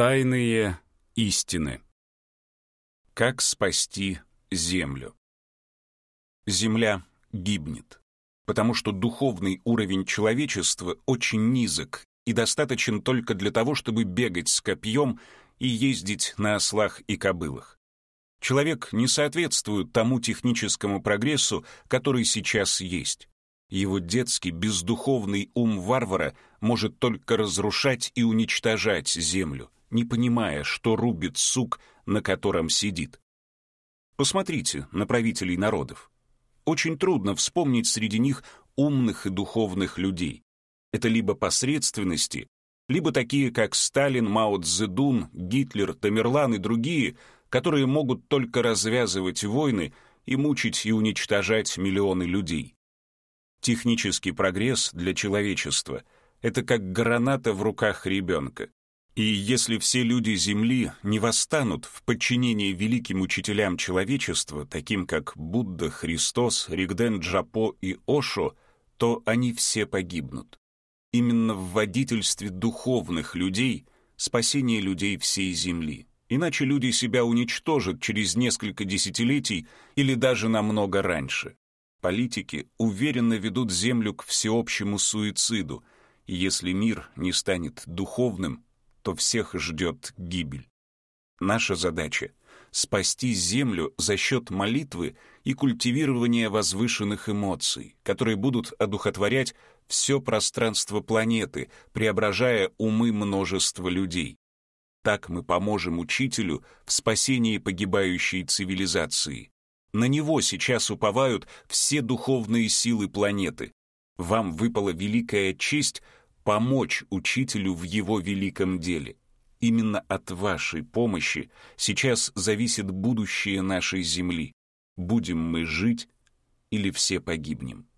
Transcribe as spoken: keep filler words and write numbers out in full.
Тайные истины. Как спасти Землю? Земля гибнет, потому что духовный уровень человечества очень низок и достаточен только для того, чтобы бегать с копьем и ездить на ослах и кобылах. Человек не соответствует тому техническому прогрессу, который сейчас есть. Его детский, бездуховный ум варвара может только разрушать и уничтожать землю, не понимая, что рубит сук, на котором сидит. Посмотрите на правителей народов. Очень трудно вспомнить среди них умных и духовных людей. Это либо посредственности, либо такие, как Сталин, Мао Цзэдун, Гитлер, Тамерлан и другие, которые могут только развязывать войны и мучить и уничтожать миллионы людей. Технический прогресс для человечества — это как граната в руках ребенка. И если все люди Земли не восстанут в подчинении великим учителям человечества, таким как Будда, Христос, Ригден Джапо и Ошо, то они все погибнут. Именно в водительстве духовных людей спасение людей всей Земли. Иначе люди себя уничтожат через несколько десятилетий или даже намного раньше. Политики уверенно ведут Землю к всеобщему суициду, и если мир не станет духовным, то всех ждет гибель. Наша задача — спасти Землю за счет молитвы и культивирования возвышенных эмоций, которые будут одухотворять все пространство планеты, преображая умы множества людей. Так мы поможем учителю в спасении погибающей цивилизации. На него сейчас уповают все духовные силы планеты. Вам выпала великая честь помочь учителю в его великом деле. Именно от вашей помощи сейчас зависит будущее нашей Земли. Будем мы жить или все погибнем.